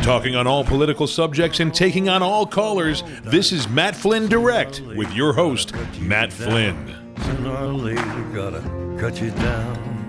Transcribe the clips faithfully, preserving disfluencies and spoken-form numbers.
Talking on all political subjects and taking on all callers, this is Matt Flynn Direct with your host, Matt Flynn. Sooner or later, gotta cut you down.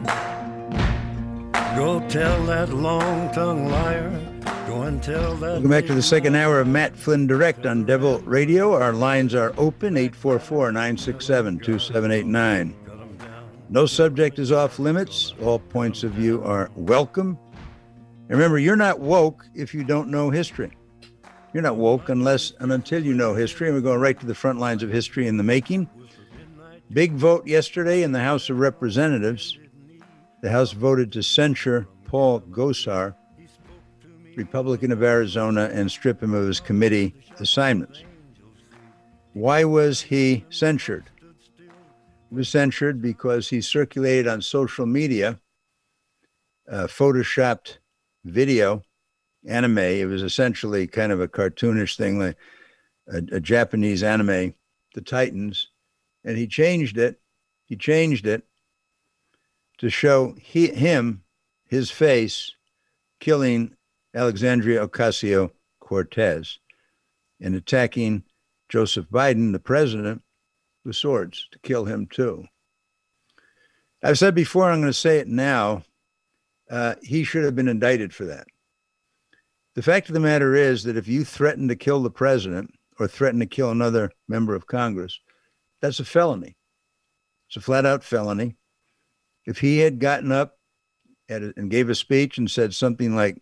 Go tell that long-tongued liar. Go and tell that. Welcome back to the second hour of Matt Flynn Direct on Devil Radio. Our lines are open, eight four four, nine six seven, two seven eight nine. No subject is off limits. All points of view are welcome. And remember, you're not woke if you don't know history. You're not woke unless and until you know history. And we're going right to the front lines of history in the making. Big vote yesterday in the House of Representatives. The House voted to censure Paul Gosar, Republican of Arizona, and strip him of his committee assignments. Why was he censured? He was censured because he circulated on social media uh, photoshopped video anime. It was essentially kind of a cartoonish thing, like a, a Japanese anime, The Titans. And he changed it. He changed it to show he, him, his face, killing Alexandria Ocasio-Cortez and attacking Joseph Biden, the president, with swords to kill him too. I've said before, I'm going to say it now. Uh, he should have been indicted for that. The fact of the matter is that if you threaten to kill the president or threaten to kill another member of Congress, that's a felony. It's a flat out felony. If he had gotten up at a, and gave a speech and said something like,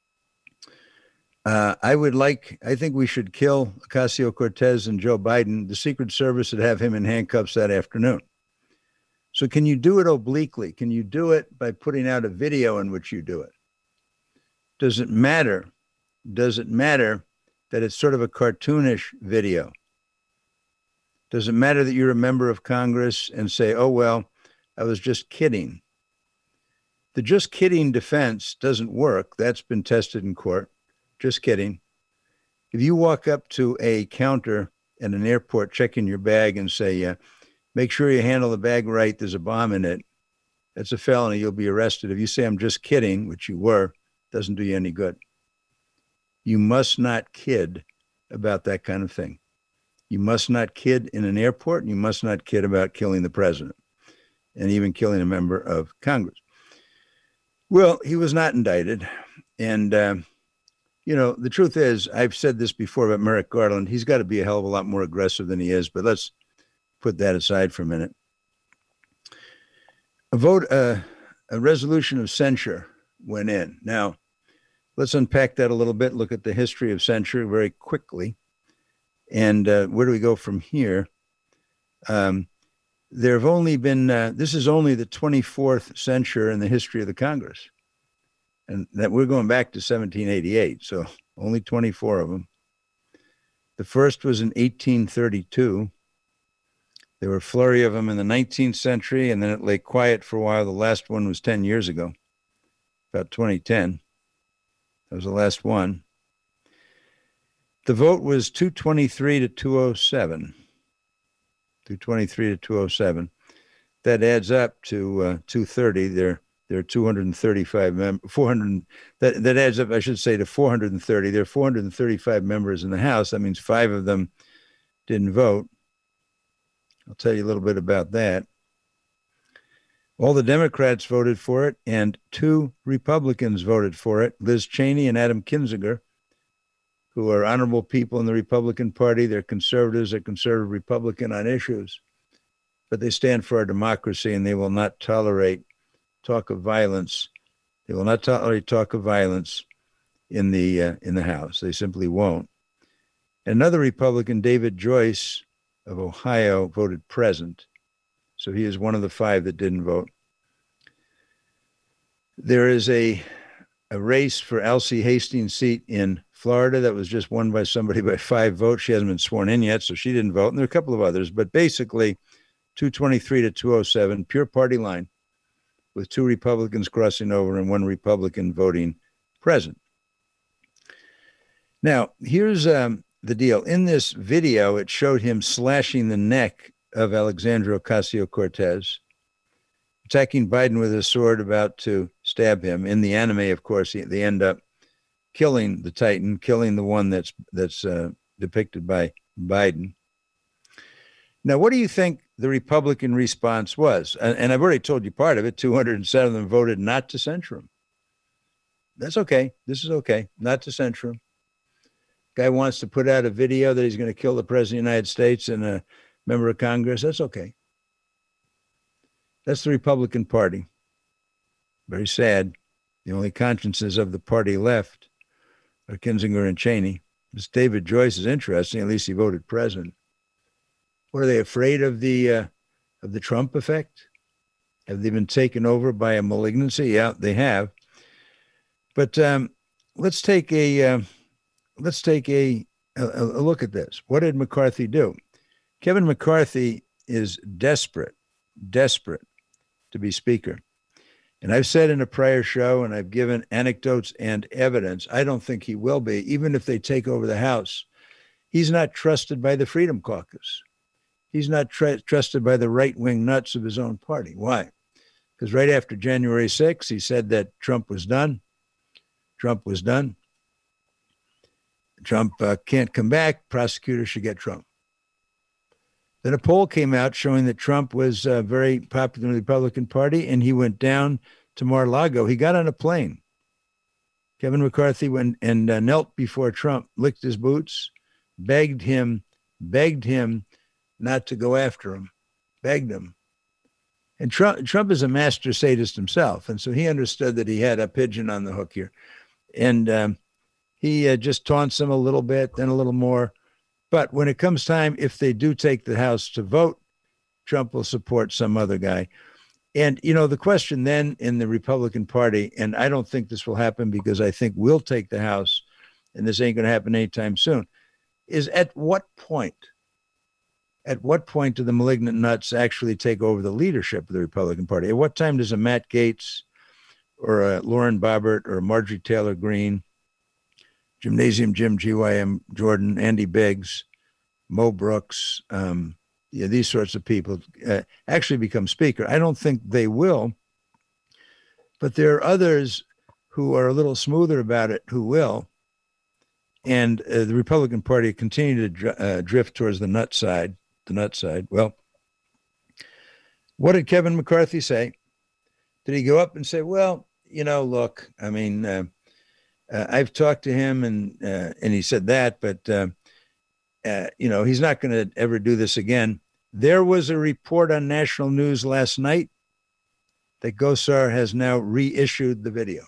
uh, I would like, I think we should kill Ocasio-Cortez and Joe Biden, the Secret Service would have him in handcuffs that afternoon. So can you do it obliquely? Can you do it by putting out a video in which you do it? Does it matter? Does it matter that it's sort of a cartoonish video? Does it matter that you're a member of Congress and say, oh, well, I was just kidding? The just kidding defense doesn't work. That's been tested in court. Just kidding. If you walk up to a counter at an airport, check in your bag and say, yeah, make sure you handle the bag right, there's a bomb in it, that's a felony. You'll be arrested. If you say, I'm just kidding, which you were, doesn't do you any good. You must not kid about that kind of thing. You must not kid in an airport, and you must not kid about killing the president and even killing a member of Congress. Well, he was not indicted. And, uh, you know, the truth is, I've said this before about Merrick Garland. He's got to be a hell of a lot more aggressive than he is, but let's put that aside for a minute. A vote, uh, a resolution of censure went in. Now, let's unpack that a little bit, look at the history of censure very quickly. And uh, where do we go from here? Um, there have only been, uh, this is only the twenty-fourth censure in the history of the Congress. And that we're going back to seventeen eighty-eight, so only twenty-four of them. The first was in eighteen thirty-two. There were a flurry of them in the nineteenth century, and then it lay quiet for a while. The last one was ten years ago, about twenty ten. That was the last one. The vote was two twenty-three to two oh seven. two twenty-three to two oh seven. That adds up to uh, two thirty. There, there are two hundred thirty-five members. four hundred. That that adds up, I should say, to four hundred thirty. There are four hundred thirty-five members in the House. That means five of them didn't vote. I'll tell you a little bit about that. All the Democrats voted for it, and two Republicans voted for it, Liz Cheney and Adam Kinzinger, who are honorable people in the Republican Party. They're conservatives, they're conservative Republican on issues, but they stand for our democracy, and they will not tolerate talk of violence. They will not tolerate talk of violence in the uh, in the House. They simply won't. Another Republican, David Joyce of Ohio, voted present. So he is one of the five that didn't vote. There is a, a race for Elsie Hastings' seat in Florida that was just won by somebody by five votes. She hasn't been sworn in yet, so she didn't vote. And there are a couple of others, but basically two twenty-three to two oh seven, pure party line, with two Republicans crossing over and one Republican voting present. Now, here's um, the deal. In this video, it showed him slashing the neck of Alexandria Ocasio-Cortez, attacking Biden with a sword, about to stab him. In the anime, of course, they end up killing the Titan, killing the one that's that's uh, depicted by Biden. Now, what do you think the Republican response was? And, and I've already told you part of it. two hundred seven of them voted not to censure him. That's okay. This is okay. Not to censure him. Guy wants to put out a video that he's going to kill the president of the United States and a member of Congress. That's okay. That's the Republican Party. Very sad. The only consciences of the party left are Kinzinger and Cheney. This David Joyce is interesting. At least he voted president. What, are they afraid of the uh, of the Trump effect? Have they been taken over by a malignancy? Yeah, they have. But um, let's take a uh, let's take a, a a look at this. What did McCarthy do? Kevin McCarthy is desperate, desperate to be Speaker. And I've said in a prior show, and I've given anecdotes and evidence, I don't think he will be, even if they take over the House. He's not trusted by the Freedom Caucus. He's not tr- trusted by the right-wing nuts of his own party. Why? Because right after January sixth, he said that Trump was done. Trump was done. Trump uh, can't come back. Prosecutors should get Trump. Then a poll came out showing that Trump was uh, very popular in the Republican Party, and he went down to Mar-a-Lago. He got on a plane. Kevin McCarthy went and uh, knelt before Trump, licked his boots, begged him, begged him not to go after him, begged him. And Trump, Trump is a master sadist himself, and so he understood that he had a pigeon on the hook here. And um, he uh, just taunts him a little bit, then a little more. But when it comes time, if they do take the House to vote, Trump will support some other guy. And, you know, the question then in the Republican Party, and I don't think this will happen because I think we'll take the House, and this ain't going to happen anytime soon, is at what point, at what point do the malignant nuts actually take over the leadership of the Republican Party? At what time does a Matt Gaetz or a Lauren Boebert or Marjorie Taylor Greene, Gymnasium Jim, G Y M Jordan, Andy Biggs, Mo Brooks, um, yeah, these sorts of people uh, actually become Speaker? I don't think they will, but there are others who are a little smoother about it who will. And uh, the Republican Party continue to dr- uh, drift towards the nut side, the nut side. Well, what did Kevin McCarthy say? Did he go up and say, well, you know, look, I mean, uh, Uh, I've talked to him, and uh, and he said that, but uh, uh, you know, he's not going to ever do this again. There was a report on national news last night that Gosar has now reissued the video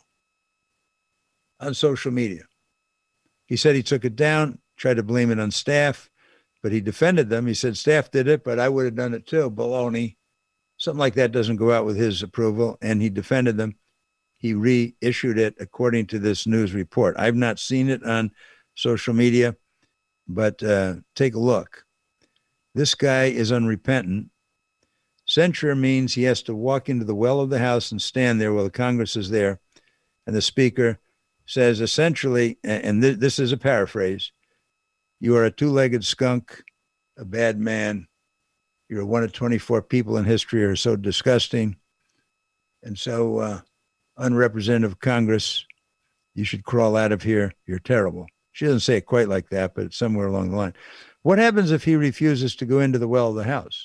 on social media. He said he took it down, tried to blame it on staff, but he defended them. He said staff did it, but I would have done it too. Baloney. Something like that doesn't go out with his approval, and he defended them. He reissued it according to this news report. I've not seen it on social media, but uh, take a look. This guy is unrepentant. Censure means he has to walk into the well of the House and stand there while the Congress is there. And the Speaker says essentially, and th- this is a paraphrase, you are a two-legged skunk, a bad man. You're one of twenty-four people in history who are so disgusting. And so, uh, unrepresentative Congress, you should crawl out of here. You're terrible. She doesn't say it quite like that, but it's somewhere along the line. What happens if he refuses to go into the well of the House?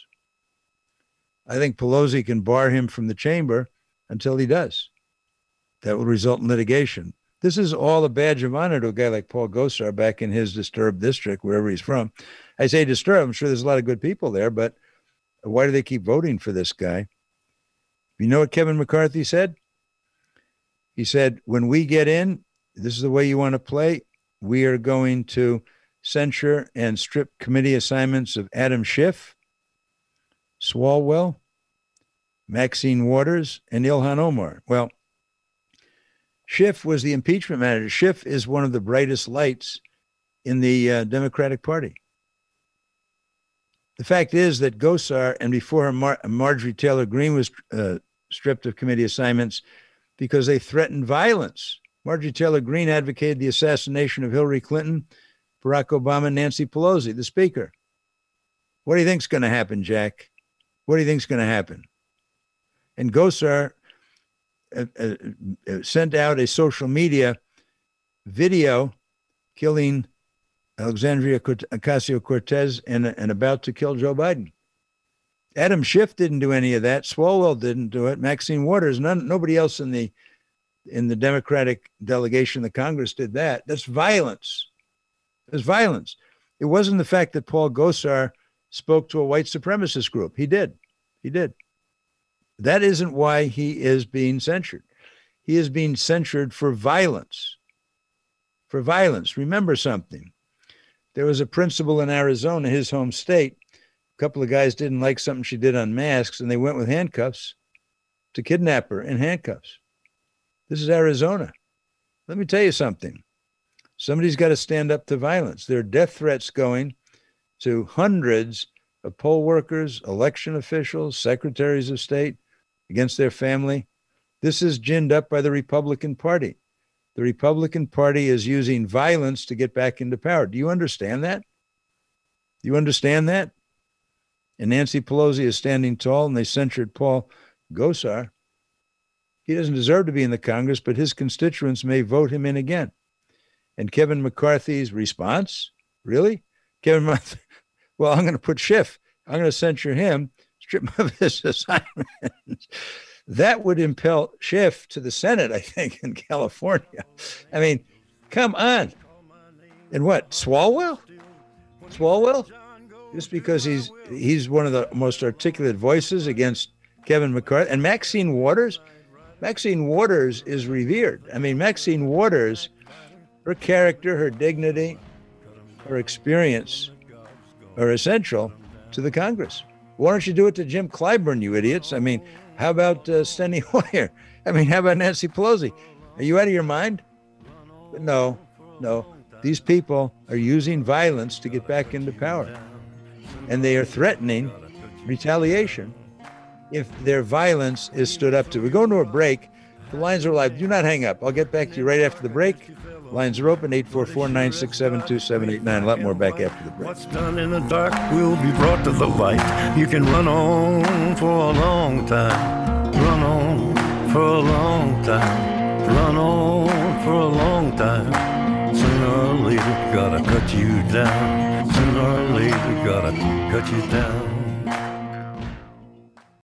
I think Pelosi can bar him from the chamber until he does. That would result in litigation. This is all a badge of honor to a guy like Paul Gosar back in his disturbed district, wherever he's from. I say disturbed. I'm sure there's a lot of good people there, but why do they keep voting for this guy? You know what Kevin McCarthy said? He said, when we get in, this is the way you want to play. We are going to censure and strip committee assignments of Adam Schiff, Swalwell, Maxine Waters, and Ilhan Omar. Well, Schiff was the impeachment manager. Schiff is one of the brightest lights in the uh, Democratic Party. The fact is that Gosar, and before her, Mar- Marjorie Taylor Greene was uh, stripped of committee assignments because they threatened violence. Marjorie Taylor Greene advocated the assassination of Hillary Clinton, Barack Obama, and Nancy Pelosi, the Speaker. What do you think's going to happen, Jack? What do you think's going to happen? And Gosar uh, uh, sent out a social media video killing Alexandria Ocasio-Cortez and, and about to kill Joe Biden. Adam Schiff didn't do any of that. Swalwell didn't do it. Maxine Waters, none, nobody else in the in the Democratic delegation of the Congress did that. That's violence. It's violence. It wasn't the fact that Paul Gosar spoke to a white supremacist group. He did. He did. That isn't why he is being censured. He is being censured for violence. For violence. Remember something. There was a principal in Arizona, his home state. A couple of guys didn't like something she did on masks, and they went with handcuffs to kidnap her in handcuffs. This is Arizona. Let me tell you something. Somebody's got to stand up to violence. There are death threats going to hundreds of poll workers, election officials, secretaries of state against their family. This is ginned up by the Republican Party. The Republican Party is using violence to get back into power. Do you understand that? Do you understand that? And Nancy Pelosi is standing tall, and they censured Paul Gosar. He doesn't deserve to be in the Congress, but his constituents may vote him in again. And Kevin McCarthy's response, really? Kevin McCarthy, well, I'm going to put Schiff. I'm going to censure him, strip him of his assignments. That would impel Schiff to the Senate, I think, in California. I mean, come on. And what, Swalwell? Swalwell? Just because he's he's one of the most articulate voices against Kevin McCarthy. And Maxine Waters? Maxine Waters is revered. I mean, Maxine Waters, her character, her dignity, her experience are essential to the Congress. Why don't you do it to Jim Clyburn, you idiots? I mean, how about uh, Steny Hoyer? I mean, how about Nancy Pelosi? Are you out of your mind? No, no. These people are using violence to get back into power. And they are threatening retaliation if their violence is stood up to. We're going to a break. The lines are live. Do not hang up. I'll get back to you right after the break. Lines are open, eight four four, nine six seven, two seven eight nine. A lot more back after the break. What's done in the dark will be brought to the light. You can run on for a long time. Run on for a long time. Run on for a long time. Sooner or later, gotta cut you down. Sooner or later, gotta cut you down.